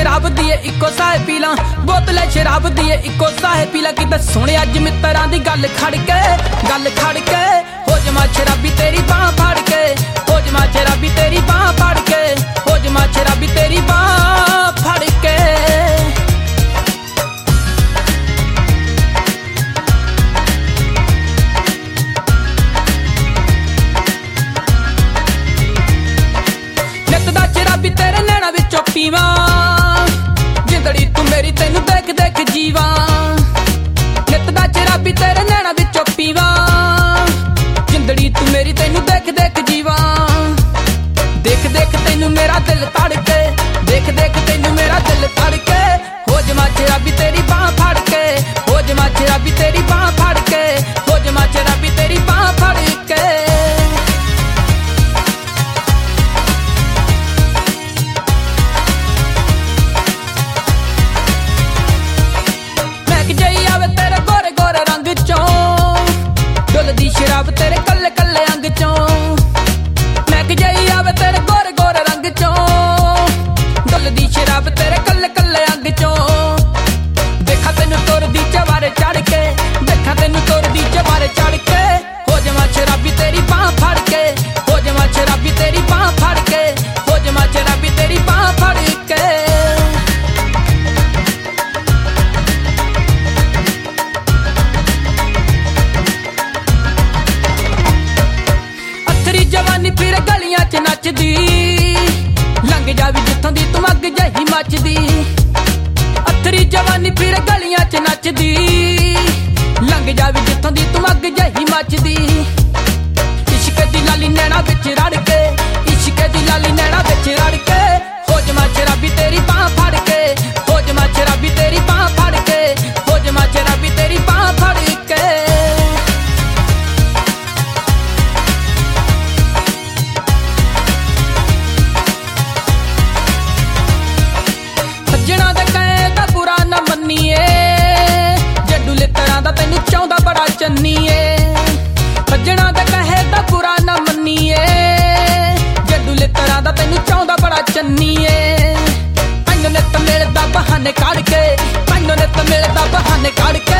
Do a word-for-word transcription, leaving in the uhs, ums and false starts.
शराब दिए इको साहे पीला, बोतले शराब दिए इको साहे पीला। कि सुने अज मित्रां दी गल खड़ के, गल खड़ के हो जमा शराबी तेरी बांह फड़ के, हो जमा शराबी तेरी बांह फड़ के, हो जमा शराबी तेरी बांह फड़ के। नित दा शराबी तेरे नैना विचों पीवां, जिंदड़ी तू मेरी तेनू देख देख जीवां। नित दा शराबी तेरे नैना विचों पीवां, जिंदड़ी तू मेरी तेनू देख देख जीवां। देख देख तेनू मेरा दिल धड़के, देख देख तेनू मेरा दिल धड़के। हो जमा शराबी तेरी बांह फड़ के, हो जमा शराबी तेरी बांह फड़ के, हो जमा शराबी तेरी बांह फड़ के। डुलदी शराब तेरे कल्ले कल्ले अंग चों, मैक जाई आवे तेरे गोरे गोरे रंग चों। डुलदी शराब तेरे कल्ले कल्ले अंग चों। देखा तेनू तुरदी चवारे चढ़ के, देखा तेनू तुरदी चवारे चढ़ के। हो जमा शराबी तेरी बांह फड़ के, हो जमा शराबी तेरी बांह फड़ के, हो जमा शराबी तेरी बांह फड़ के। जवानी फिर गलियां च नचदी, लंघ जावी जित्थों दी तू अग जही मचदी। अथरी जवानी फिर गलियां च नचदी, लंघ जावी जित्थों दी तू अग जही मचदी। इश्क दी लाली नैना विच रड़ के, इश्क दी लाली नैना विच रड़ के। हो जमा शराबी तेरी बांह फड़ के, हो जमा शराबी तेरी बांह फड़ के, हो जमा शराबी तेरी बांह फड़ के। सज्जणा दे कहे दा बुरा ना मन्नीए, जड्डू लित्तरां दा तैनू चाहुंदा बड़ा चन्नीए। सज्जणा दे कहे दा बुरा ना मन्नीए, जड्डू लित्तरां दा तैनू चाहुंदा बड़ा चन्नीए। तैनू नित मिलदा बहाने कढ़ के, तैनू नित मिलदा बहाने कढ़ के।